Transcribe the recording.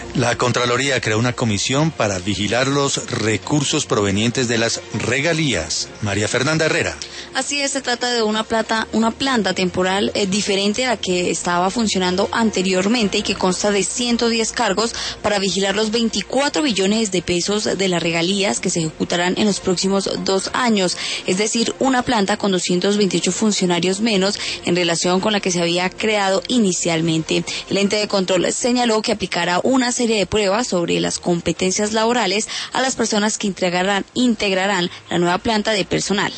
La Contraloría creó una comisión para vigilar los recursos provenientes de las regalías. María Fernanda Herrera. Así es, se trata de una planta temporal diferente a la que estaba funcionando anteriormente y que consta de 110 cargos para vigilar los 24 billones de pesos de las regalías que se ejecutarán en los próximos 2 años. Es decir, una planta con 228 funcionarios menos en relación con la que se había creado inicialmente. El ente de control señaló que aplicará una serie de pruebas sobre las competencias laborales a las personas que integrarán la nueva planta de personal.